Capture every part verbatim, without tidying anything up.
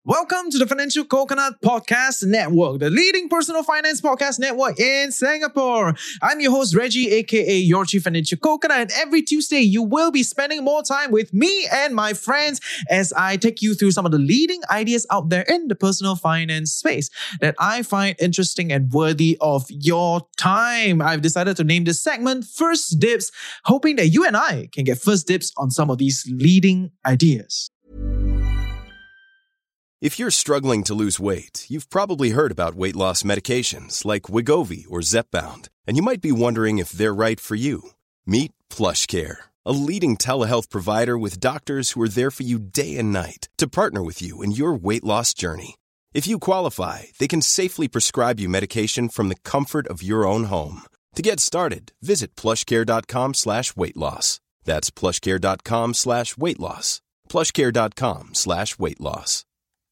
Welcome to the Financial Coconut Podcast Network, the leading personal finance podcast network in Singapore. I'm your host, Reggie, aka your Chief Financial Coconut, and every Tuesday you will be spending more time with me and my friends as I take you through some of the leading ideas out there in the personal finance space that I find interesting and worthy of your time. I've decided to name this segment First Dips, hoping that you and I can get first dips on some of these leading ideas. If you're struggling to lose weight, you've probably heard about weight loss medications like Wegovy or Zepbound, and you might be wondering if they're right for you. Meet PlushCare, a leading telehealth provider with doctors who are there for you day and night to partner with you in your weight loss journey. If you qualify, they can safely prescribe you medication from the comfort of your own home. To get started, visit plushcare.com slash weight loss. That's plushcare.com slash weight loss. plushcare.com slash weight loss.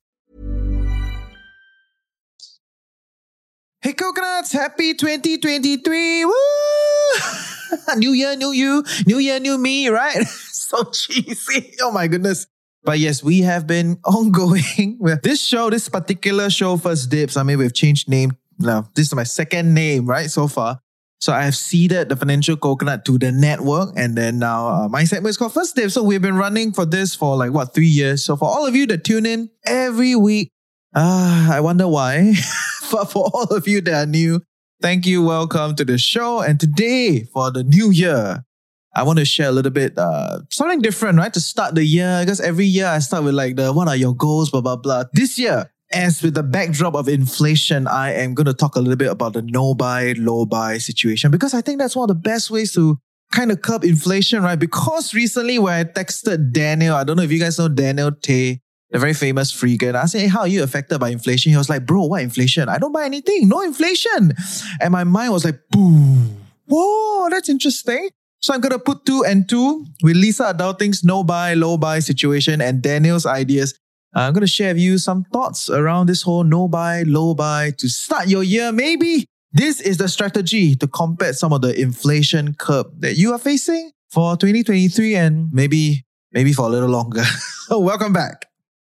Hey coconuts, happy twenty twenty-three, woo! New year, new you, new year, new me, right? So cheesy, oh my goodness. But yes, we have been ongoing with this show, this particular show, First Dips. I mean, we've changed name now. This is my second name, right, so far. So I have seeded the Financial Coconut to the network, and then now uh, my segment is called First Dips. So we've been running for this for like, what, three years. So for all of you that tune in every week, ah, uh, I wonder why. But for all of you that are new, thank you, welcome to the show. And today, for the new year, I want to share a little bit, uh, something different, right? To start the year, because every year I start with like the, what are your goals, blah, blah, blah. This year, as with the backdrop of inflation, I am going to talk a little bit about the no-buy, low-buy situation, because I think that's one of the best ways to kind of curb inflation, right? Because recently when I texted Daniel, I don't know if you guys know Daniel Tay, the very famous freegan, I said, hey, how are you affected by inflation? He was like, bro, what inflation? I don't buy anything. No inflation. And my mind was like, boom. Whoa, that's interesting. So I'm going to put two and two with Lisa Adulting's no-buy, low-buy situation and Daniel's ideas. I'm going to share with you some thoughts around this whole no-buy, low-buy to start your year. Maybe this is the strategy to combat some of the inflation curve that you are facing for twenty twenty-three and maybe, maybe for a little longer. So welcome back.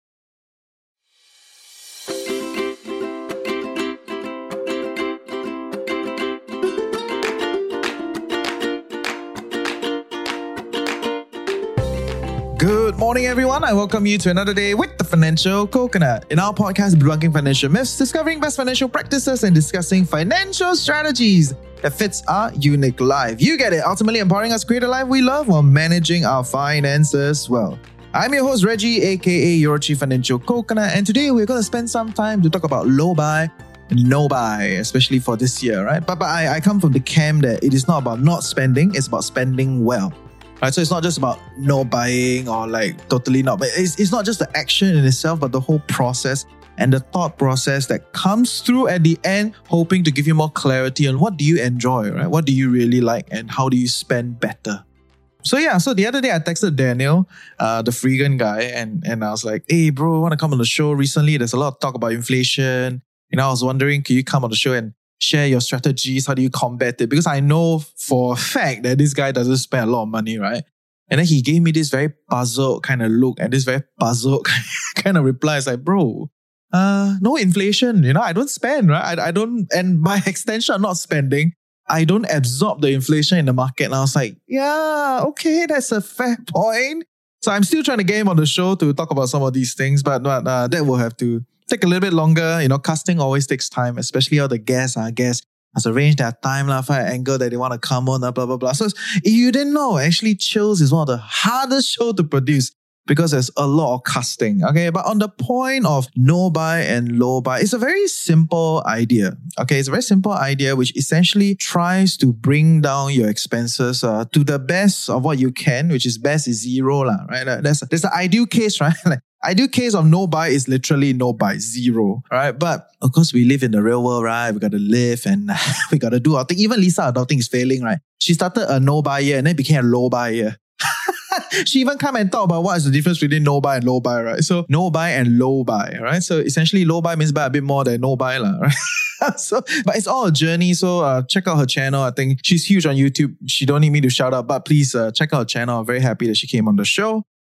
Good morning, everyone. I welcome you to another day with the Financial Coconut. In our podcast, debunking financial myths, discovering best financial practices, and discussing financial strategies that fits our unique life. You get it. Ultimately empowering us to create a life we love while managing our finances well. I'm your host, Reggie, aka your Chief Financial Coconut, and today we're going to spend some time to talk about low buy and no buy, especially for this year, right? But, but I, I come from the camp that it is not about not spending, it's about spending well. Right, so it's not just about no buying or like totally not, but it's, it's not just the action in itself, but the whole process and the thought process that comes through at the end, hoping to give you more clarity on what do you enjoy, right? What do you really like and how do you spend better? So yeah, so the other day I texted Daniel, uh, the freegan guy, and, and I was like, hey bro, I want to come on the show recently. There's a lot of talk about inflation. You know, I was wondering, can you come on the show and share your strategies? How do you combat it? Because I know for a fact that this guy doesn't spend a lot of money, right? And then he gave me this very puzzled kind of look and this very puzzled kind of reply. It's like, bro, uh, no inflation, you know, I don't spend, right? I, I don't, and by extension, I'm not spending. I don't absorb the inflation in the market. And I was like, yeah, okay, that's a fair point. So I'm still trying to get him on the show to talk about some of these things, but, but uh, that will have to take a little bit longer. You know, casting always takes time, especially all the guests, our guests must arrange their time, lah, find an angle that they want to come on, blah, blah, blah. So if you didn't know, actually Chills is one of the hardest shows to produce because there's a lot of casting. Okay, but on the point of no buy and low buy, it's a very simple idea. Okay, it's a very simple idea which essentially tries to bring down your expenses uh, to the best of what you can, which is best is zero, lah, right? That's, that's the ideal case, right? Like, ideal case of no buy is literally no buy, zero, right? But of course, we live in the real world, right? We got to live and we got to do our thing. Even Lisa Adulting is failing, right? She started a no buy year and then became a low buy year. She even come and talk about what is the difference between no buy and low buy, right? So no buy and low buy, right? So essentially low buy means buy a bit more than no buy, lah, right? So, but it's all a journey. So uh, check out her channel. I think she's huge on YouTube. She don't need me to shout out, but please uh, check out her channel. I'm very happy that she came on the show.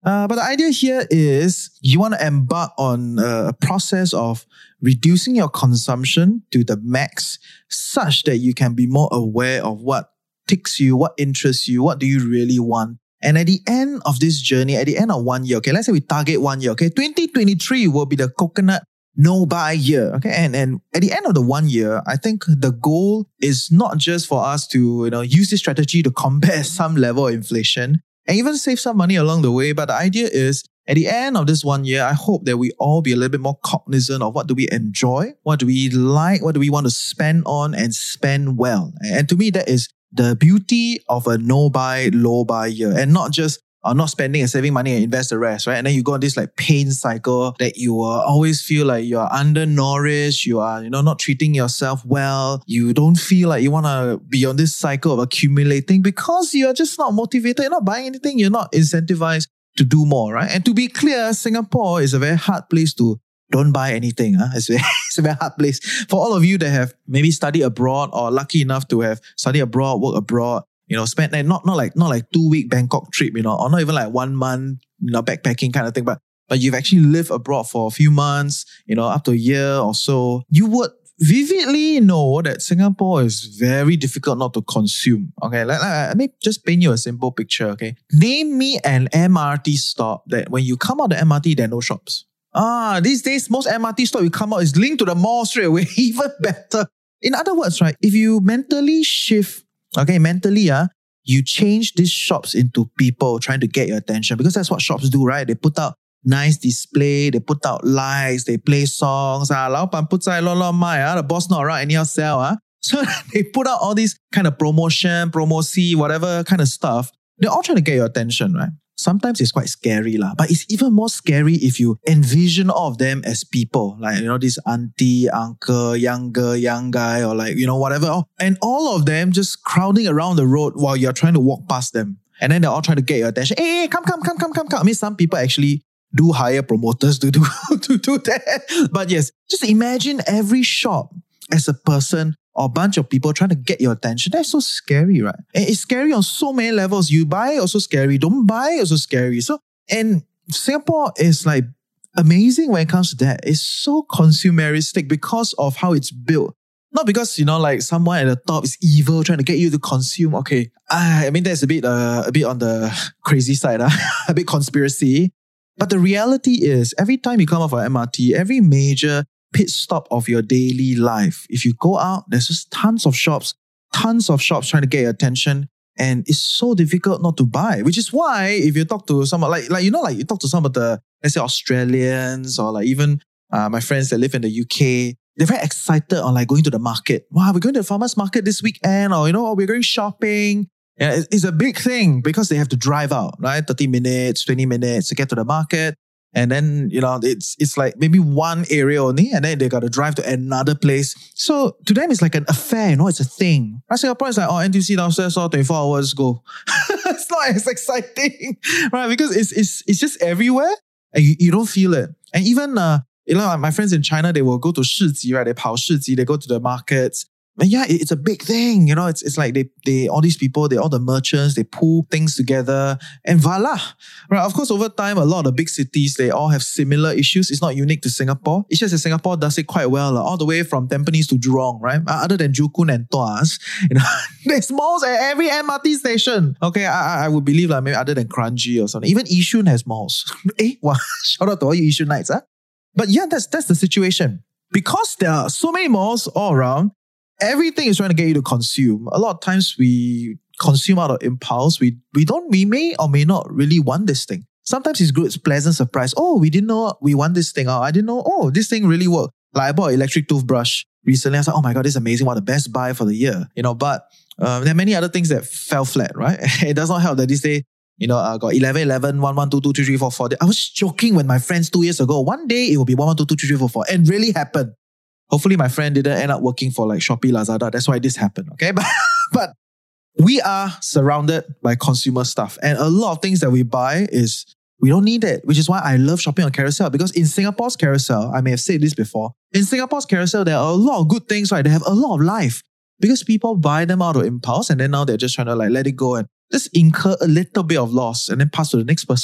Uh, but the idea here is you want to embark on a process of reducing your consumption to the max such that you can be more aware of what ticks you, what interests you, what do you really want. And at the end of this journey, at the end of one year, okay, let's say we target one year, okay, twenty twenty-three will be the coconut no-buy year, okay? And, and at the end of the one year, I think the goal is not just for us to, you know, use this strategy to combat some level of inflation and even save some money along the way. But the idea is, at the end of this one year, I hope that we all be a little bit more cognizant of what do we enjoy, what do we like, what do we want to spend on and spend well. And to me, that is the beauty of a no-buy, low-buy year, and not just uh, not spending and saving money and invest the rest, right? And then you go on this like pain cycle that you uh, always feel like you're undernourished, you are, you know, not treating yourself well, you don't feel like you want to be on this cycle of accumulating because you're just not motivated, you're not buying anything, you're not incentivized to do more, right? And to be clear, Singapore is a very hard place to don't buy anything. Huh? It's, very, it's a very hard place. For all of you that have maybe studied abroad or lucky enough to have studied abroad, work abroad, you know, spent like, not not like not like two week Bangkok trip, you know, or not even like one month, you know, backpacking kind of thing, but but you've actually lived abroad for a few months, you know, up to a year or so, you would vividly know that Singapore is very difficult not to consume. Okay, let, let me just paint you a simple picture. Okay, name me an M R T stop that when you come out the M R T, there are no shops. Ah, these days, most M R T stop you come out is linked to the mall straight away. Even better. In other words, right, if you mentally shift, okay, mentally, uh, you change these shops into people trying to get your attention because that's what shops do, right? They put out nice display, they put out lights, they play songs. Ah, 老板不在乱乱卖, ah, the boss not around, anyhow sell. Ah. So they put out all these kind of promotion, promosi, whatever kind of stuff. They're all trying to get your attention, right? Sometimes it's quite scary, lah. But it's even more scary if you envision all of them as people. Like, you know, this auntie, uncle, young girl, young guy, or like, you know, whatever. And all of them just crowding around the road while you're trying to walk past them. And then they're all trying to get your attention. Hey, hey, come, come, come, come, come, come. I mean, some people actually do hire promoters to do, to do that. But yes, just imagine every shop as a person or a bunch of people trying to get your attention. That's so scary, right? And it's scary on so many levels. You buy, also scary. Don't buy, also scary. So, and Singapore is like amazing when it comes to that. It's so consumeristic because of how it's built. Not because, you know, like someone at the top is evil trying to get you to consume. Okay, I mean, that's a bit, uh, a bit on the crazy side, huh? A bit conspiracy. But the reality is, every time you come off an M R T, every major pit stop of your daily life, if you go out, there's just tons of shops, tons of shops trying to get your attention. And it's so difficult not to buy, which is why if you talk to someone, like, like you know, like you talk to some of the, let's say, Australians or like even uh, my friends that live in the U K, they're very excited on like going to the market. Wow, we're going to the farmer's market this weekend, or, you know, we're going shopping. Yeah, it's a big thing because they have to drive out, right? thirty minutes, twenty minutes to get to the market. And then, you know, it's it's like maybe one area only, and then they got to drive to another place. So to them, it's like an affair, you know, it's a thing. Right? Singapore is like, oh, N T U C downstairs, oh, twenty-four hours, go. It's not as exciting, right? Because it's it's it's just everywhere and you, you don't feel it. And even, uh, you know, my friends in China, they will go to 市集, right? They 跑市集, they go to the markets. And yeah, it's a big thing, you know, it's it's like they, they all these people, they all the merchants, they pull things together and voila. Right, of course, over time, a lot of the big cities, they all have similar issues. It's not unique to Singapore. It's just that Singapore does it quite well, all the way from Tampines to Jurong, right? Other than Joo Koon and Tuas, you know, there's malls at every M R T station. Okay, I I would believe like maybe other than Kranji or something. Even Yishun has malls. Eh, wow, shout out to all you Yishun Knights, huh? But yeah, that's that's the situation. Because there are so many malls all around, everything is trying to get you to consume. A lot of times we consume out of impulse. We we don't, we may or may not really want this thing. Sometimes it's good, it's pleasant surprise. Oh, we didn't know we want this thing. Oh, I didn't know, oh, this thing really worked. Like I bought an electric toothbrush recently. I was like, oh my God, this is amazing. What the best buy for the year. You know, but um, there are many other things that fell flat, right? It does not help that this day, you know, I uh, got eleven, eleven, one, one, two, two, three, three, four, four. I was joking with my friends two years ago. One day it will be one, one, two, two, three, three, four, four. And really happened. Hopefully my friend didn't end up working for like Shopee, Lazada. That's why this happened, okay? But, but we are surrounded by consumer stuff. And a lot of things that we buy is, we don't need it, which is why I love shopping on Carousell. Because in Singapore's Carousell, I may have said this before, in Singapore's Carousell, there are a lot of good things, right? They have a lot of life. Because people buy them out of impulse and then now they're just trying to like let it go and just incur a little bit of loss and then pass to the next person.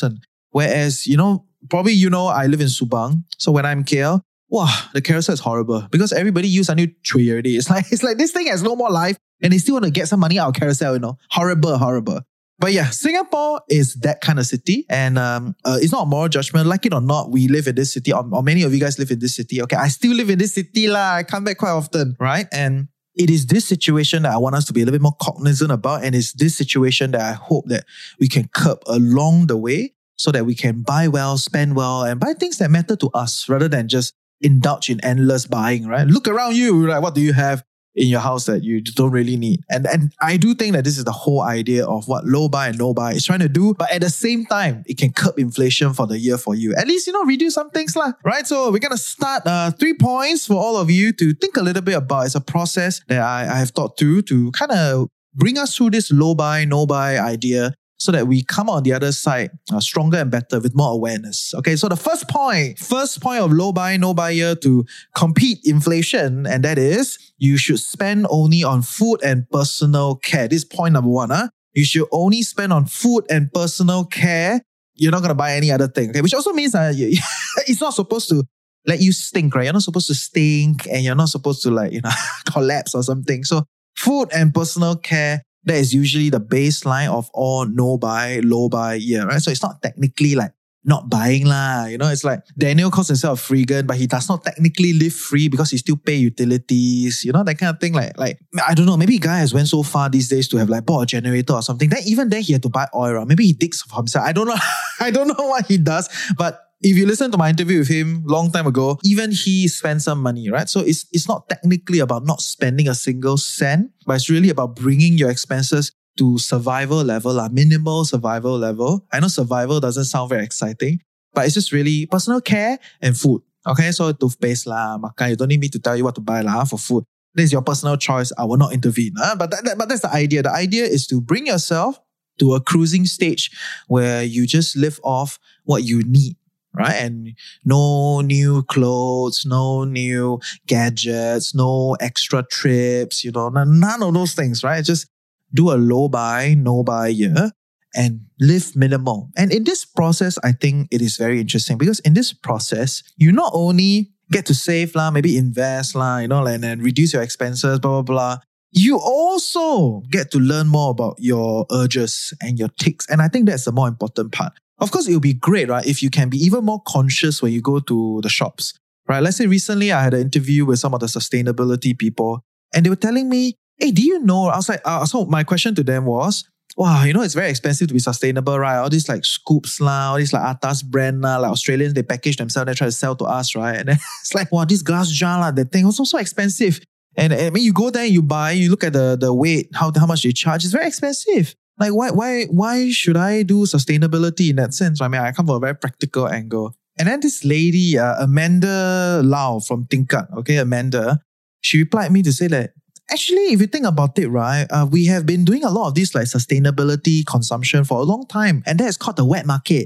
Whereas, you know, probably you know I live in Subang. So when I'm in K L, wow, the carousel is horrible because everybody use a new chui already. It's like, it's like this thing has no more life and they still want to get some money out of carousel, you know. Horrible, horrible. But yeah, Singapore is that kind of city, and um, uh, it's not a moral judgment. Like it or not, we live in this city, or, or many of you guys live in this city. Okay, I still live in this city lah. I come back quite often, right? And it is this situation that I want us to be a little bit more cognizant about, and it's this situation that I hope that we can curb along the way so that we can buy well, spend well, and buy things that matter to us rather than just indulge in endless buying, right? Look around you, like what do you have in your house that you don't really need? And and I do think that this is the whole idea of what low buy and no buy is trying to do. But at the same time, it can curb inflation for the year for you. At least, you know, reduce some things lah, right? So we're going to start uh, three points for all of you to think a little bit about. It's a process that I, I have thought through to kind of bring us through this low buy, no buy idea, so that we come on the other side uh, stronger and better with more awareness. Okay, so the first point, first point of low buy, no buy year to compete inflation, and that is you should spend only on food and personal care. This is point number one. Huh? You should only spend on food and personal care. You're not going to buy any other thing. Okay, which also means uh, it's not supposed to let you stink, right? You're not supposed to stink and you're not supposed to like, you know, collapse or something. So food and personal care, that is usually the baseline of all no buy, low buy year, right? So it's not technically like not buying lah. You know, it's like Daniel calls himself a freegan, but he does not technically live free because he still pay utilities, you know, that kind of thing. Like, like I don't know, maybe guy has went so far these days to have like bought a generator or something. Then even then he had to buy oil, right? Maybe he digs for himself. I don't know. I don't know what he does, but if you listen to my interview with him long time ago, even he spent some money, right? So it's it's not technically about not spending a single cent, but it's really about bringing your expenses to survival level, uh, minimal survival level. I know survival doesn't sound very exciting, but it's just really personal care and food. Okay, so toothpaste lah, makan. You don't need me to tell you what to buy lah for food. This is your personal choice. I will not intervene. Huh? But that, that, but that's the idea. The idea is to bring yourself to a cruising stage where you just live off what you need. Right? And no new clothes, no new gadgets, no extra trips, you know, none of those things, right? Just do a low buy, no buy year and live minimal. And in this process, I think it is very interesting because in this process, you not only get to save lah, maybe invest lah, you know, and then reduce your expenses, blah, blah, blah. You also get to learn more about your urges and your tics. And I think that's the more important part. Of course, it would be great, right, if you can be even more conscious when you go to the shops, right? Let's say recently I had an interview with some of the sustainability people and they were telling me, hey, do you know, I was like, uh, so my question to them was, wow, you know, it's very expensive to be sustainable, right? All these like scoops lah, all these like atas brand lah, like Australians, they package themselves, they try to sell to us, right? And then it's like, wow, this glass jar lah, that thing was also so expensive. And I mean, you go there, you buy, you look at the, the weight, how, how much they charge, it's very expensive. Like, why why why should I do sustainability in that sense? I mean, I come from a very practical angle. And then this lady, uh, Amanda Lau from Tingkat, okay, Amanda, she replied me to say that, actually, if you think about it, right, uh, we have been doing a lot of this like sustainability consumption for a long time. And that is called the wet market.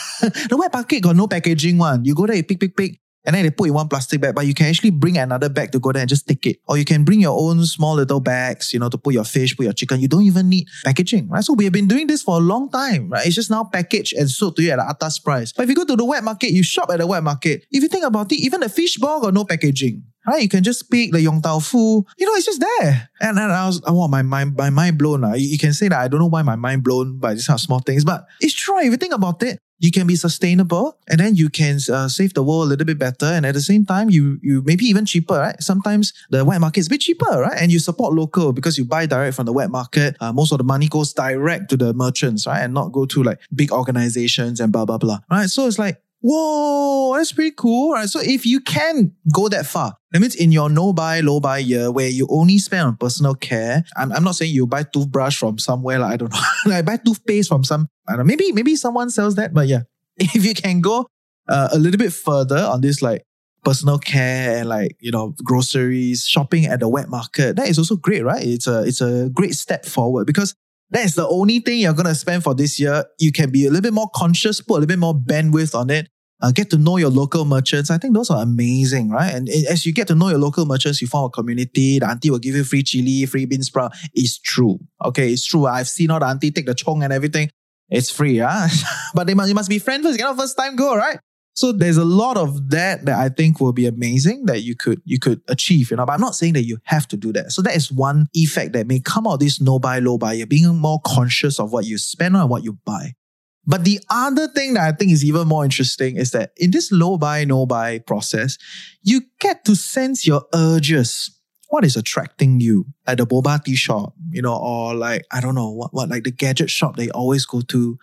The wet market got no packaging one. You go there, you pick, pick, pick. And then they put in one plastic bag, but you can actually bring another bag to go there and just take it. Or you can bring your own small little bags, you know, to put your fish, put your chicken. You don't even need packaging, right? So we have been doing this for a long time, right? It's just now packaged and sold to you at an atas price. But if you go to the wet market, you shop at the wet market. If you think about it, even the fish ball got no packaging, right? You can just pick the Yong Tau Fu. You know, it's just there. And then I was, oh, my mind, my mind blown. Uh. You, you can say that I don't know why my mind blown by these kind of small things, but it's true. If you think about it, you can be sustainable and then you can uh, save the world a little bit better. And at the same time, you you maybe even cheaper, right? Sometimes the wet market is a bit cheaper, right? And you support local because you buy direct from the wet market. Uh, most of the money goes direct to the merchants, right? And not go to like big organizations and blah, blah, blah, right? So it's like, whoa, that's pretty cool, right? So if you can go that far, that means in your no buy, low buy year where you only spend on personal care, I'm, I'm not saying you buy toothbrush from somewhere, like, I don't know, like buy toothpaste from some, I don't know, maybe, maybe someone sells that, but yeah, if you can go uh, a little bit further on this like personal care and like, you know, groceries, shopping at the wet market, that is also great, right? It's a, it's a great step forward because that is the only thing you're going to spend for this year. You can be a little bit more conscious, put a little bit more bandwidth on it. Uh, get to know your local merchants. I think those are amazing, right? And as you get to know your local merchants, you form a community. The auntie will give you free chili, free bean sprout. It's true. Okay, it's true. I've seen all the auntie take the chong and everything. It's free, huh? But they must, you must be friends first. You cannot first time go, right? So there's a lot of that that I think will be amazing that you could you could achieve, you know. But I'm not saying that you have to do that. So that is one effect that may come out of this no buy, low buy. You're being more conscious of what you spend on and what you buy. But the other thing that I think is even more interesting is that in this low buy, no buy process, you get to sense your urges. What is attracting you? Like the boba tea shop, you know, or like, I don't know, what, what like the gadget shop they always go to,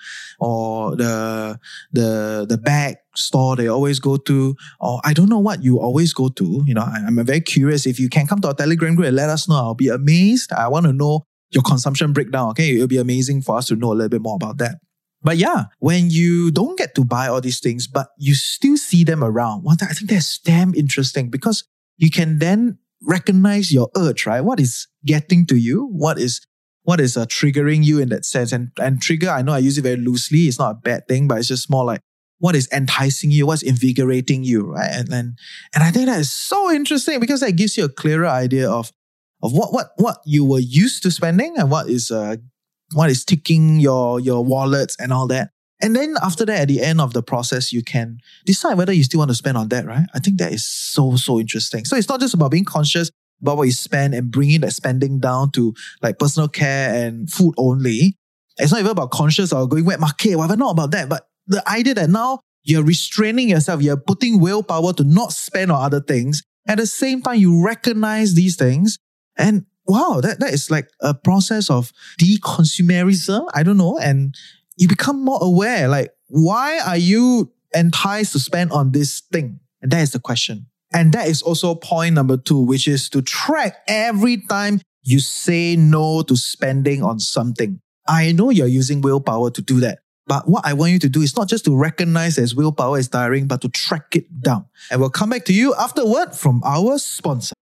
or the, the, the bag store they always go to, or I don't know what you always go to. You know, I, I'm very curious. If you can come to our Telegram group and let us know, I'll be amazed. I want to know your consumption breakdown. Okay. It'll be amazing for us to know a little bit more about that. But yeah, when you don't get to buy all these things, but you still see them around, well, I think that's damn interesting because you can then recognize your urge, right? What is getting to you? What is what is uh, triggering you in that sense? And and trigger, I know I use it very loosely. It's not a bad thing, but it's just more like what is enticing you? What's invigorating you, right? And and, and I think that is so interesting because that gives you a clearer idea of of what what what you were used to spending and what is uh what is ticking your your wallets and all that. And then after that, at the end of the process, you can decide whether you still want to spend on that, right? I think that is so, so interesting. So it's not just about being conscious about what you spend and bringing that spending down to like personal care and food only. It's not even about conscious or going wet market, whatever, not about that. But the idea that now you're restraining yourself, you're putting willpower to not spend on other things. At the same time, you recognize these things and wow, that, that is like a process of deconsumerism. I don't know. And you become more aware, like, why are you enticed to spend on this thing? And that is the question. And that is also point number two, which is to track every time you say no to spending on something. I know you're using willpower to do that. But what I want you to do is not just to recognize as willpower is tiring, but to track it down. And we'll come back to you afterward from our sponsor.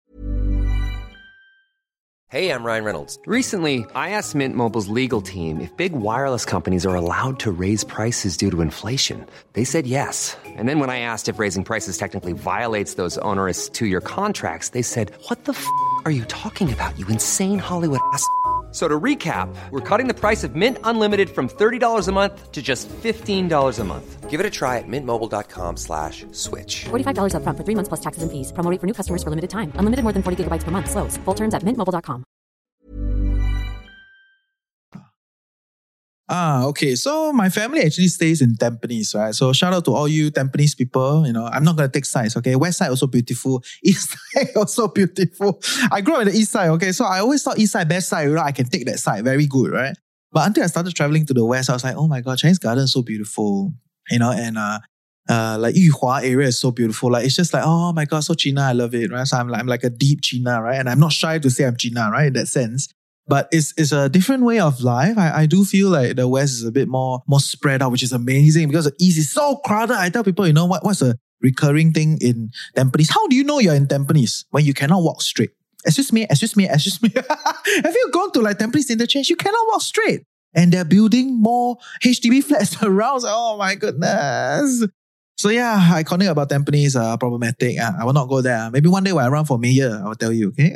Hey, I'm Ryan Reynolds. Recently, I asked Mint Mobile's legal team if big wireless companies are allowed to raise prices due to inflation. They said yes. And then when I asked if raising prices technically violates those onerous two-year contracts, they said, what the f*** are you talking about, you insane Hollywood ass f- So to recap, we're cutting the price of Mint Unlimited from thirty dollars a month to just fifteen dollars a month. Give it a try at mintmobile.com slash switch. forty-five dollars up front for three months plus taxes and fees. Promo rate for new customers for limited time. Unlimited more than forty gigabytes per month. Slows full terms at mint mobile dot com. Ah, okay. So my family actually stays in Tampines, right? So shout out to all you Tampines people. You know, I'm not going to take sides, okay? West side also beautiful. East side also beautiful. I grew up in the east side, okay? So I always thought east side, best side, you know, I can take that side. Very good, right? But until I started traveling to the west, I was like, oh my God, Chinese Garden is so beautiful. You know, and uh, uh, like Yuhua area is so beautiful. Like, it's just like, oh my God, so China, I love it, right? So I'm like, I'm like a deep China, right? And I'm not shy to say I'm China, right? In that sense. But it's it's a different way of life. I, I do feel like the West is a bit more more spread out, which is amazing because the East is so crowded. I tell people, you know what? What's a recurring thing in Tampines? How do you know you're in Tampines when you cannot walk straight? Excuse me, excuse me, excuse me. Have you gone to like Tampines Interchange? You cannot walk straight. And they're building more H D B flats around. So, oh my goodness. So yeah, iconic about Tampines, uh, problematic. Uh, I will not go there. Maybe one day when I run for mayor, I will tell you, okay?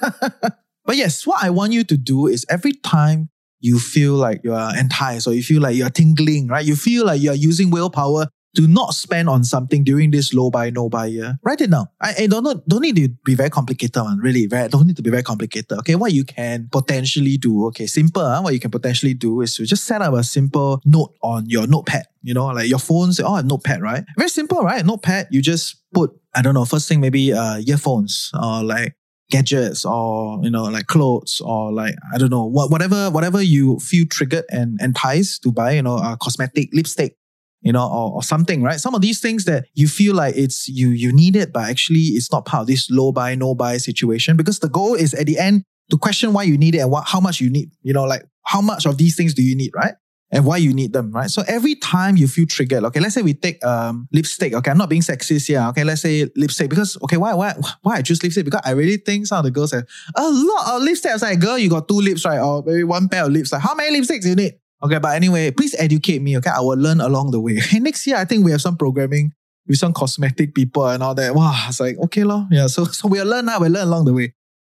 But yes, what I want you to do is every time you feel like you are enticed or you feel like you're tingling, right? You feel like you're using willpower to not spend on something during this low buy, no buy year. Write it down. I, I don't know, don't need to be very complicated, man. Really, very, don't need to be very complicated. Okay, what you can potentially do, okay, simple, huh? What you can potentially do is to just set up a simple note on your notepad. You know, like your phone, say, oh, a notepad, right? Very simple, right? Notepad, you just put, I don't know, first thing, maybe uh, earphones or like gadgets or, you know, like clothes or like, I don't know, what, whatever, whatever you feel triggered and enticed to buy, you know, uh, cosmetic, lipstick, you know, or, or something, right? Some of these things that you feel like it's, you, you need it, but actually it's not part of this low buy, no buy situation because the goal is at the end to question why you need it and what, how much you need, you know, like how much of these things do you need, right? And why you need them, right? So every time you feel triggered, okay, let's say we take um lipstick, okay, I'm not being sexist here, okay, let's say lipstick, because, okay, why why why I choose lipstick? Because I really think some of the girls have a lot of lipstick. I was like, girl, you got two lips, right? Or maybe one pair of lips. Like, how many lipsticks you need? Okay, but anyway, please educate me, okay? I will learn along the way. Okay, next year, I think we have some programming with some cosmetic people and all that. Wow, it's like, okay, lor. Yeah, so, so we'll learn now, we'll learn along the way.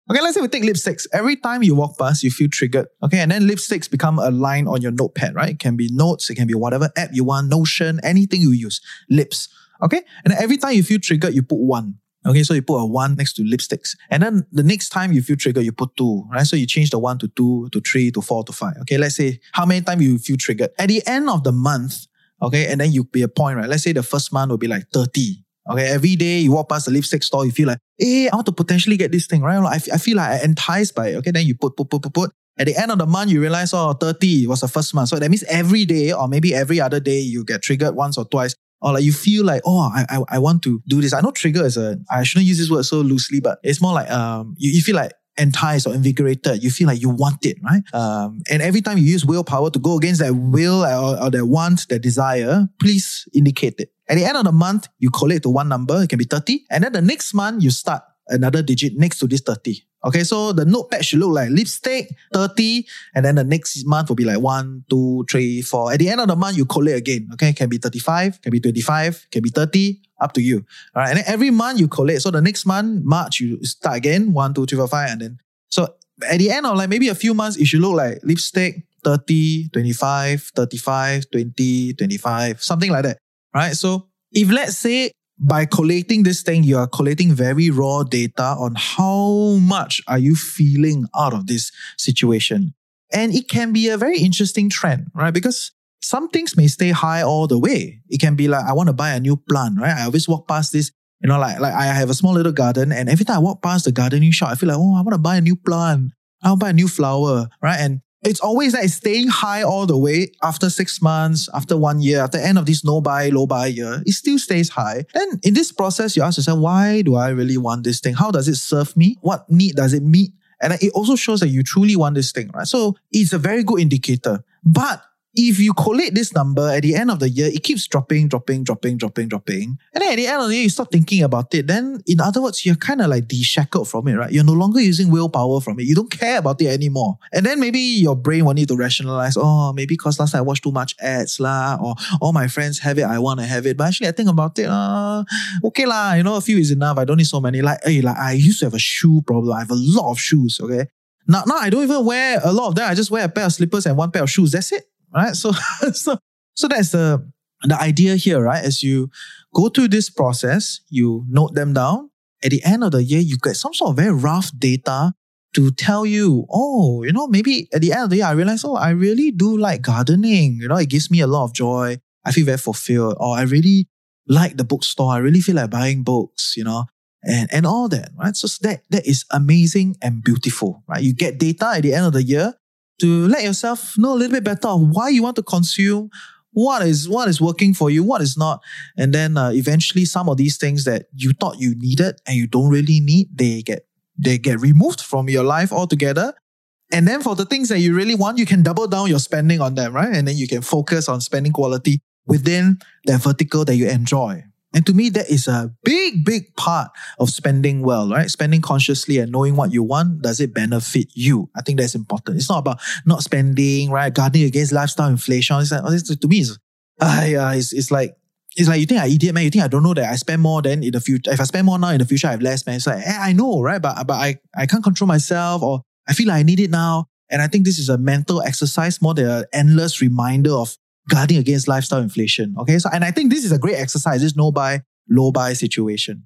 Okay, let's say we take lipsticks. Every time you walk past, you feel triggered. Okay, and then lipsticks become a line on your notepad, right? It can be notes, it can be whatever app you want, Notion, anything you use. Lips. Okay, and then every time you feel triggered, you put one. Okay, so you put a one next to lipsticks. And then the next time you feel triggered, you put two, right? So you change the one to two, to three, to four, to five. Okay, let's say how many times you feel triggered. At the end of the month, okay, and then you be a point, right? Let's say the first month will be like thirty. Okay, every day you walk past the lipstick store, you feel like, hey, I want to potentially get this thing, right? I, f- I feel like I'm enticed by it. Okay, then you put, put, put, put, put. At the end of the month, you realize, oh, thirty was the first month. So that means every day or maybe every other day, you get triggered once or twice. Or like you feel like, oh, I, I I want to do this. I know trigger is a, I shouldn't use this word so loosely, but it's more like um you, you feel like enticed or invigorated. You feel like you want it, right? Um, and every time you use willpower to go against that will or, or that want, that desire, please indicate it. At the end of the month, you collate to one number. It can be thirty. And then the next month, you start another digit next to this thirty. Okay, so the notepad should look like lipstick, thirty, and then the next month will be like one, two, three, four. At the end of the month, you collate again. Okay, can be thirty-five, can be twenty-five, can be thirty, up to you. All right, and then every month you collate. So the next month, March, you start again, one, two, three, four, five, and then, so at the end of like maybe a few months, it should look like lipstick, thirty, twenty-five, thirty-five, twenty, twenty-five, something like that. Right? So if let's say by collating this thing, you are collating very raw data on how much are you feeling out of this situation. And it can be a very interesting trend, right? Because some things may stay high all the way. It can be like, I want to buy a new plant, right? I always walk past this, you know, like, like I have a small little garden, and every time I walk past the gardening shop, I feel like, oh, I want to buy a new plant. I want to buy a new flower, right? And it's always like staying high all the way after six months, after one year, after the end of this no buy, low buy year, it still stays high. Then in this process, you ask yourself, why do I really want this thing? How does it serve me? What need does it meet? And it also shows that you truly want this thing, right? So it's a very good indicator. But if you collate this number at the end of the year, it keeps dropping, dropping, dropping, dropping, dropping. And then at the end of the year, you stop thinking about it. Then, in other words, you're kind of like de-shackled from it, right? You're no longer using willpower from it. You don't care about it anymore. And then maybe your brain will need to rationalize, oh, maybe because last time I watched too much ads lah, or all my friends have it, I want to have it. But actually, I think about it, uh, okay lah, you know, a few is enough. I don't need so many. Like, hey, like I used to have a shoe problem. I have a lot of shoes, okay? Now, now I don't even wear a lot of them. I just wear a pair of slippers and one pair of shoes. That's it. Right? So, so, so that's the, the idea here, right? As you go through this process, you note them down. At the end of the year, you get some sort of very rough data to tell you, oh, you know, maybe at the end of the year, I realize, oh, I really do like gardening. You know, it gives me a lot of joy. I feel very fulfilled. Or I really like the bookstore. I really feel like buying books, you know, and, and all that, right? So that, that is amazing and beautiful, right? You get data at the end of the year to let yourself know a little bit better of why you want to consume, what is what is working for you, what is not. And then uh, eventually some of these things that you thought you needed and you don't really need, they get they get removed from your life altogether. And then for the things that you really want, you can double down your spending on them, right? And then you can focus on spending quality within that vertical that you enjoy. And to me, that is a big, big part of spending well, right? Spending consciously and knowing what you want. Does it benefit you? I think that's important. It's not about not spending, right? Guarding against lifestyle inflation. It's like, to me, it's, uh, yeah, it's, it's like, it's like, you think I idiot, man? You think I don't know that I spend more then in the future? If I spend more now, in the future, I have less, man. It's like, eh, I know, right? But, but I, I can't control myself, or I feel like I need it now. And I think this is a mental exercise more than an endless reminder of guarding against lifestyle inflation. Okay. So, and I think this is a great exercise, this no buy, low buy situation.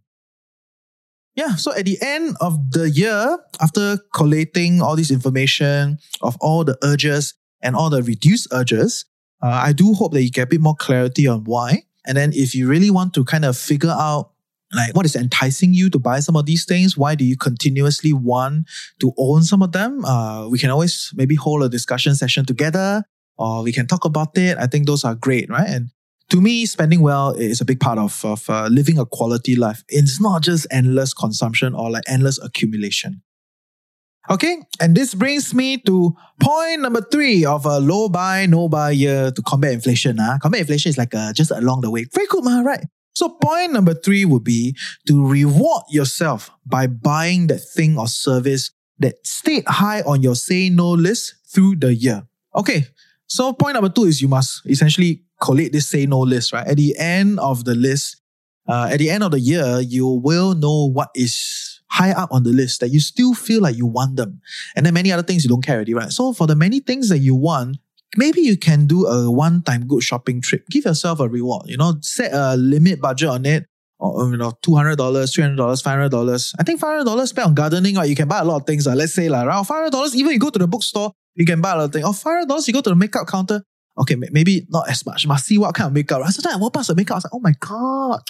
Yeah. So at the end of the year, after collating all this information of all the urges and all the reduced urges, uh, I do hope that you get a bit more clarity on why. And then if you really want to kind of figure out like what is enticing you to buy some of these things, why do you continuously want to own some of them? Uh, we can always maybe hold a discussion session together, or we can talk about it. I think those are great, right? And to me, spending well is a big part of, of uh, living a quality life. It's not just endless consumption or like endless accumulation. Okay, and this brings me to point number three of a low buy, no buy year to combat inflation. Huh? Combat inflation is like uh, just along the way. Very good, ma, right? So point number three would be to reward yourself by buying that thing or service that stayed high on your say no list through the year. Okay, so point number two is you must essentially collate this say no list, right? At the end of the list, uh, at the end of the year, you will know what is high up on the list that you still feel like you want them. And then many other things you don't care already, right? So for the many things that you want, maybe you can do a one-time good shopping trip. Give yourself a reward, you know, set a limit budget on it. Or, you know, two hundred dollars, three hundred dollars, five hundred dollars. I think five hundred dollars spent on gardening, right? You can buy a lot of things. Uh. Let's say, like, around five hundred dollars, even you go to the bookstore, you can buy a lot of things. Or five hundred dollars, you go to the makeup counter. Okay, maybe not as much. Must see what kind of makeup. Right? Sometimes I walk past the makeup, I was like, oh my God,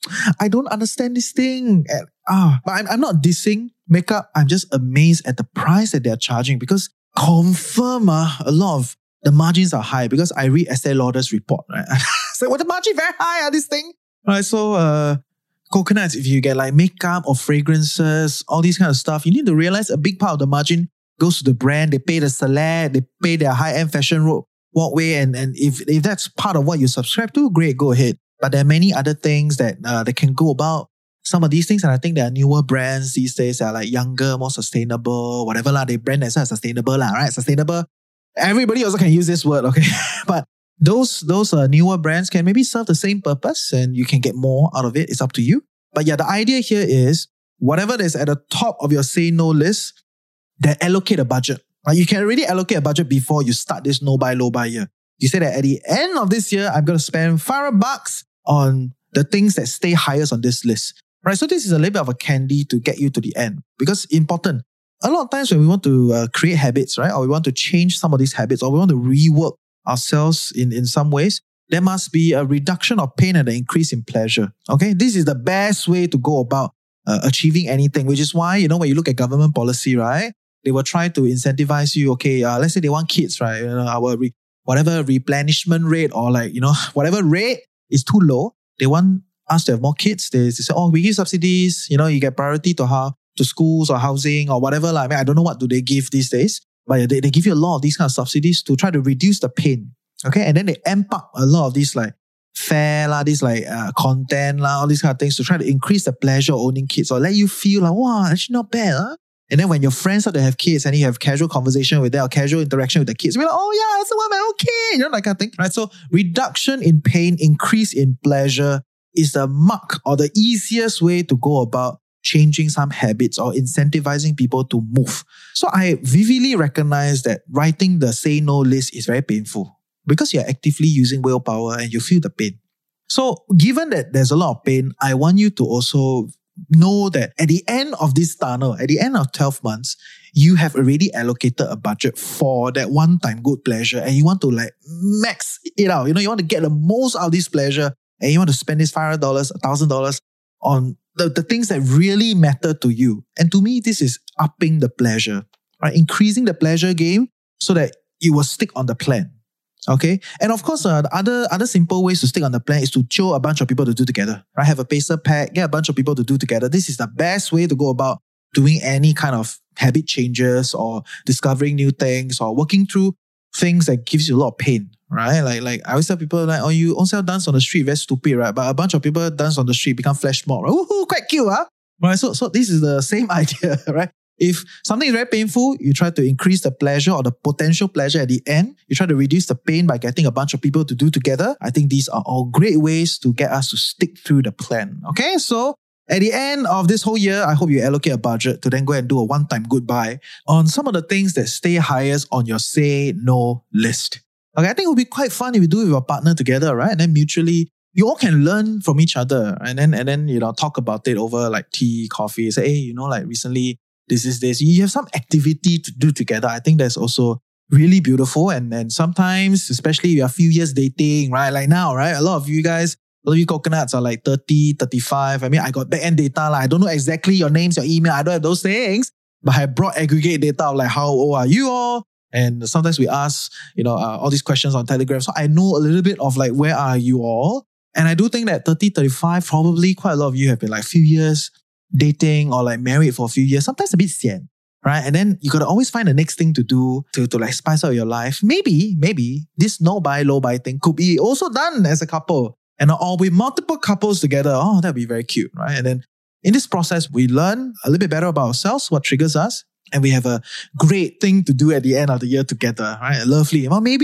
I don't understand this thing. And, ah, but I'm, I'm not dissing makeup. I'm just amazed at the price that they're charging because confirm uh, a lot of the margins are high because I read Estee Lauder's report, right? So, well, the margin very high, uh, this thing. Right, so uh, coconuts, if you get like makeup or fragrances, all these kind of stuff, you need to realize a big part of the margin goes to the brand. They pay the celeb, they pay their high-end fashion road walkway, and, and if, if that's part of what you subscribe to, great, go ahead. But there are many other things that uh, they can go about. Some of these things, and I think there are newer brands these days that are like younger, more sustainable, whatever lah. They brand themselves as sustainable lah, right? Sustainable. Everybody also can use this word, okay? But Those those uh, newer brands can maybe serve the same purpose and you can get more out of it. It's up to you. But yeah, the idea here is whatever is at the top of your say no list, then allocate a budget. Right? You can already allocate a budget before you start this no buy, low buy year. You say that at the end of this year, I'm going to spend five hundred bucks on the things that stay highest on this list. Right? So this is a little bit of a candy to get you to the end because important. A lot of times when we want to uh, create habits, right? Or we want to change some of these habits or we want to rework ourselves in, in some ways, there must be a reduction of pain and an increase in pleasure. Okay, this is the best way to go about uh, achieving anything, which is why, you know, when you look at government policy, right, they will try to incentivize you. Okay, uh, let's say they want kids, right? You know, our re- whatever replenishment rate or like, you know, whatever rate is too low, they want us to have more kids. They, they say, oh, we give subsidies, you know, you get priority to how to schools or housing or whatever. Like, I mean, I don't know what do they give these days. But they, they give you a lot of these kind of subsidies to try to reduce the pain. Okay. And then they amp up a lot of these like fare, la, these like uh, content, la, all these kind of things to try to increase the pleasure of owning kids or let you feel like, wow, actually not bad. Huh? And then when your friends start to have kids and you have casual conversation with them or casual interaction with the kids, you're like, oh yeah, so I'm okay. You know, that kind of thing. Right. So reduction in pain, increase in pleasure is the mark or the easiest way to go about changing some habits or incentivizing people to move. So I vividly recognize that writing the say no list is very painful because you're actively using willpower and you feel the pain. So given that there's a lot of pain, I want you to also know that at the end of this tunnel, at the end of twelve months, you have already allocated a budget for that one-time good pleasure and you want to like max it out. You know, you want to get the most out of this pleasure and you want to spend this five hundred dollars, one thousand dollars on The, the things that really matter to you. And to me, this is upping the pleasure, right? Increasing the pleasure game so that you will stick on the plan. Okay? And of course, uh, the other, other simple ways to stick on the plan is to show a bunch of people to do together, right? Have a pacer pack, get a bunch of people to do together. This is the best way to go about doing any kind of habit changes or discovering new things or working through things that gives you a lot of pain, right? Like, like I always tell people, like, oh, you also dance on the street, very stupid, right? But a bunch of people dance on the street, become flash mob, right? Woohoo, quite cute, huh? Right? So, so this is the same idea, right? If something is very painful, you try to increase the pleasure or the potential pleasure at the end. You try to reduce the pain by getting a bunch of people to do together. I think these are all great ways to get us to stick through the plan. Okay, so at the end of this whole year, I hope you allocate a budget to then go and do a one-time goodbye on some of the things that stay highest on your say no list. Okay, I think it would be quite fun if you do it with your partner together, right? And then mutually, you all can learn from each other and then, and then, you know, talk about it over like tea, coffee, say, hey, you know, like recently, this is this. You have some activity to do together. I think that's also really beautiful. And, and sometimes, especially if you're a few years dating, right? Like now, right? A lot of you guys, a lot of you coconuts are like thirty, thirty-five. I mean, I got back-end data. Like, I don't know exactly your names, your email. I don't have those things. But I brought aggregate data of like, how old are you all? And sometimes we ask, you know, uh, all these questions on Telegram. So I know a little bit of like, where are you all? And I do think that thirty, thirty-five, probably quite a lot of you have been like a few years dating or like married for a few years. Sometimes a bit sian, right? And then you got to always find the next thing to do to, to like spice up your life. Maybe, maybe this no buy, low buy thing could be also done as a couple. And or with multiple couples together. Oh, that'd be very cute, right? And then in this process, we learn a little bit better about ourselves, what triggers us. And we have a great thing to do at the end of the year together, right? Lovely. Well, maybe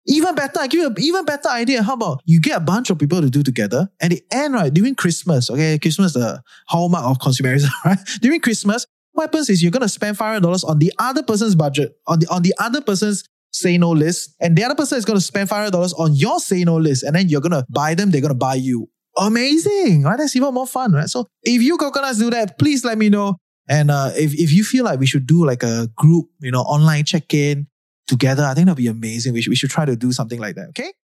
Even better, I give you an even better idea. How about you get a bunch of people to do together, at the end, right, during Christmas, okay, Christmas is the hallmark of consumerism, right? During Christmas, what happens is you're going to spend five hundred dollars on the other person's budget, on the on the other person's say no list, and the other person is going to spend five hundred dollars on your say no list, and then you're going to buy them, they're going to buy you. Amazing, right? That's even more fun, right? So if you coconuts do that, please let me know. And uh, if, if you feel like we should do like a group, you know, online check-in together, I think that'd be amazing. We should, we should try to do something like that, okay?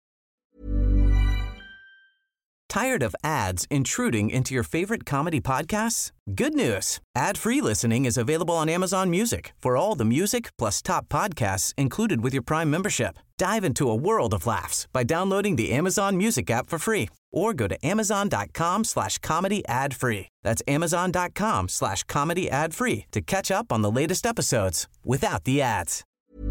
Tired of ads intruding into your favorite comedy podcasts? Good news. Ad-free listening is available on Amazon Music for all the music plus top podcasts included with your Prime membership. Dive into a world of laughs by downloading the Amazon Music app for free or go to amazon.com slash comedy ad free. That's amazon.com slash comedy ad free to catch up on the latest episodes without the ads.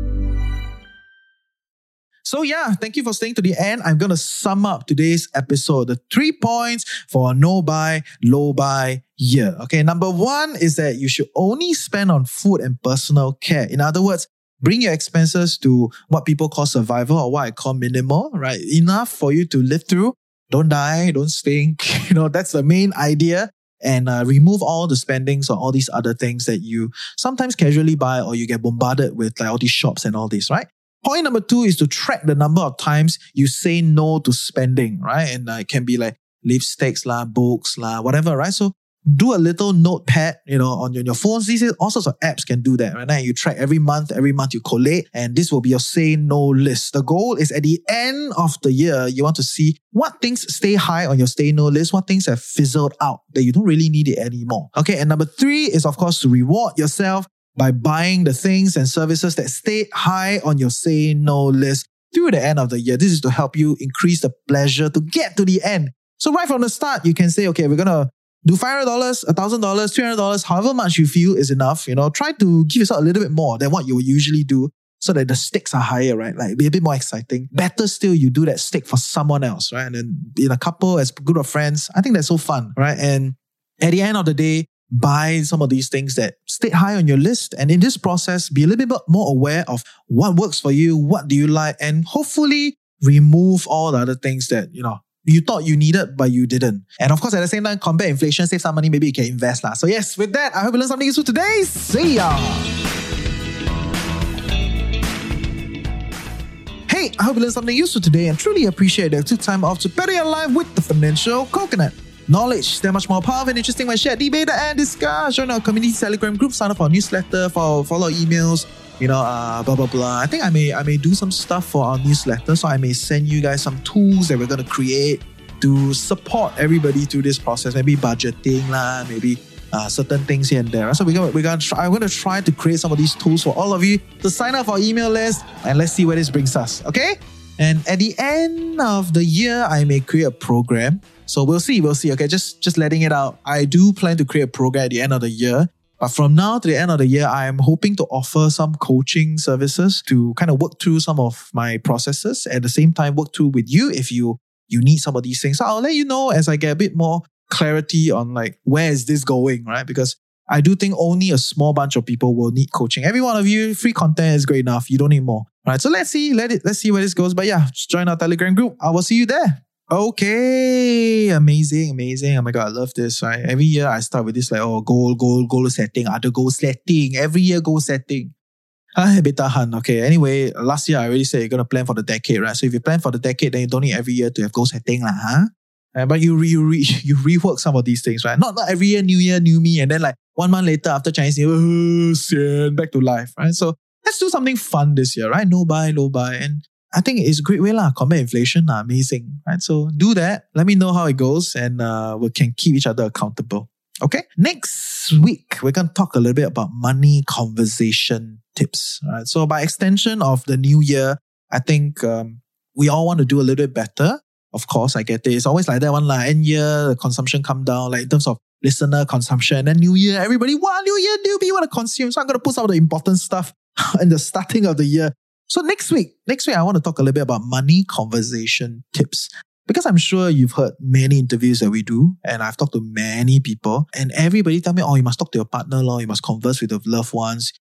So yeah, thank you for staying to the end. I'm going to sum up today's episode. The three points for a no buy, low buy year. Okay, number one is that you should only spend on food and personal care. In other words, bring your expenses to what people call survival or what I call minimal, right? Enough for you to live through. Don't die, don't stink. You know, that's the main idea. And uh, remove all the spendings on all these other things that you sometimes casually buy or you get bombarded with like all these shops and all this, right? Point number two is to track the number of times you say no to spending, right? And uh, it can be like lipsticks lah, books lah, whatever, right? So do a little notepad, you know, on your, your phones. These all sorts of apps can do that, right? And you track every month, every month you collate, and this will be your say no list. The goal is at the end of the year, you want to see what things stay high on your say no list, what things have fizzled out that you don't really need it anymore. Okay, and number three is of course to reward yourself by buying the things and services that stay high on your say no list through the end of the year. This is to help you increase the pleasure to get to the end. So right from the start, you can say, okay, we're going to do five hundred dollars, one thousand dollars, three hundred dollars, however much you feel is enough. You know, try to give yourself a little bit more than what you would usually do so that the stakes are higher, right? Like be a bit more exciting. Better still, you do that stake for someone else, right? And then in a couple, as a group of friends, I think that's so fun, right? And at the end of the day, buy some of these things that stay high on your list. And in this process, be a little bit more aware of what works for you, what do you like, and hopefully remove all the other things that, you know, you thought you needed, but you didn't. And of course, at the same time, combat inflation, save some money, maybe you can invest lah. So yes, with that, I hope you learned something useful today. See ya! Hey, I hope you learned something useful today and truly appreciate that you took time off to better your life with the Financial Coconut. Knowledge, they're much more powerful and interesting when shared, debated and discussed. Join our community Telegram group, sign up for our newsletter, for follow emails, you know, uh, blah, blah, blah. I think I may I may do some stuff for our newsletter, so I may send you guys some tools that we're going to create to support everybody through this process. Maybe budgeting lah, maybe uh, certain things here and there. So we're going we're gonna try, I'm going to try to create some of these tools for all of you to sign up for our email list, and let's see where this brings us, okay? And at the end of the year, I may create a program. So we'll see, we'll see. Okay, just, just letting it out. I do plan to create a program at the end of the year. But from now to the end of the year, I am hoping to offer some coaching services to kind of work through some of my processes. At the same time, work through with you if you, you need some of these things. So I'll let you know as I get a bit more clarity on like, where is this going, right? Because I do think only a small bunch of people will need coaching. Every one of you, free content is great enough. You don't need more. Right? So let's see, let it, let's see where this goes. But yeah, just join our Telegram group. I will see you there. Okay, amazing, amazing. Oh my God, I love this, right? Every year I start with this like, oh, goal, goal, goal setting, other goal setting. Every year goal setting. Ah, bit tahan. Okay, anyway, last year I already said you're going to plan for the decade, right? So if you plan for the decade, then you don't need every year to have goal setting lah, huh? Uh, but you re, you, re, you rework some of these things, right? Not, not every year, new year, new me. And then like one month later after Chinese New Year, oh, sian, back to life, right? So let's do something fun this year, right? No buy, low buy. And I think it's a great way lah. Combat inflation lah, amazing, right? So do that. Let me know how it goes, and uh, we can keep each other accountable. Okay. Next week we're gonna talk a little bit about money conversation tips. Right. So by extension of the new year, I think um, we all want to do a little bit better. Of course, I get it. It's always like that one lah. End year, the consumption come down, like in terms of listener consumption. And then New Year, everybody, wow, New Year, new me, want to consume. So I'm gonna put some of the important stuff in the starting of the year. So next week, next week, I want to talk a little bit about money conversation tips. Because I'm sure you've heard many interviews that we do, and I've talked to many people, and everybody tell me, oh, you must talk to your partner, lor, you must converse with your loved ones,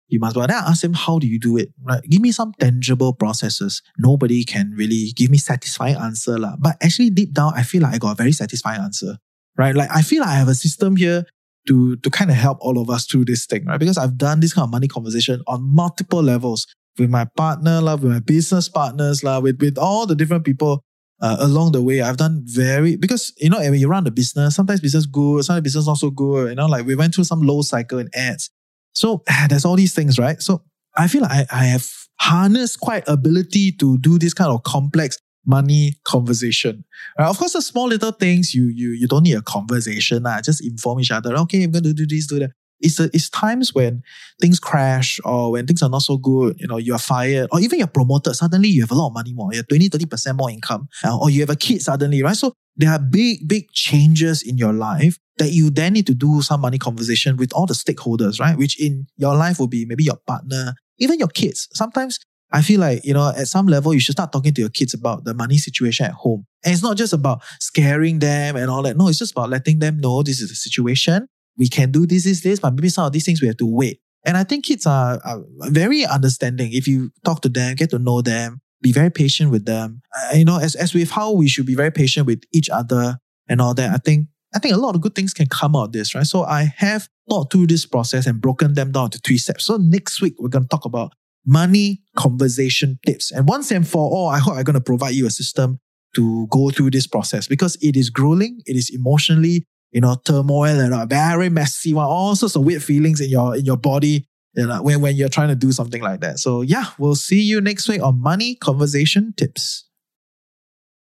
You must, but then I asked him, how do you do it? Right? Give me some tangible processes. Nobody can really give me satisfying answer. La. But actually deep down, I feel like I got a very satisfying answer. Right? Like I feel like I have a system here to, to kind of help all of us through this thing, right? Because I've done this kind of money conversation on multiple levels with my partner, la, with my business partners, la, with, with all the different people uh, along the way. I've done very, because, you know, when you run the business, sometimes business good, sometimes business not so good. You know, like we went through some low cycle in ads. So there's all these things, right? So I feel like I, I have harnessed quite ability to do this kind of complex money conversation. Right? Of course, the small little things, you you you don't need a conversation. Lah. Just inform each other. Okay, I'm going to do this, do that. It's, a, it's times when things crash or when things are not so good, you know, you're fired or even you're promoted. Suddenly you have a lot of money more. You have twenty, thirty percent more income uh, or you have a kid suddenly, right? So there are big, big changes in your life that you then need to do some money conversation with all the stakeholders, right? Which in your life will be maybe your partner, even your kids. Sometimes I feel like, you know, at some level, you should start talking to your kids about the money situation at home. And it's not just about scaring them and all that. No, it's just about letting them know this is the situation. We can do this, this, this, but maybe some of these things we have to wait. And I think kids are, are very understanding. If you talk to them, get to know them, be very patient with them. Uh, you know, as, as with how we should be very patient with each other and all that, I think I think a lot of good things can come out of this, right? So I have thought through this process and broken them down to three steps. So next week, we're going to talk about money conversation tips. And once and for all, I hope I'm going to provide you a system to go through this process because it is grueling. It is emotionally, you know, turmoil and a very messy one, all sorts of weird feelings in your, in your body, you know, when, when you're trying to do something like that. So yeah, we'll see you next week on Money Conversation Tips.